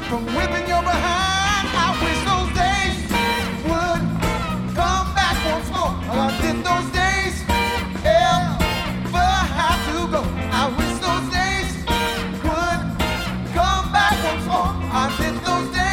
from whipping your behind. I wish those days would come back once more. Did those days ever have to go? I wish those days would come back once more. Did those days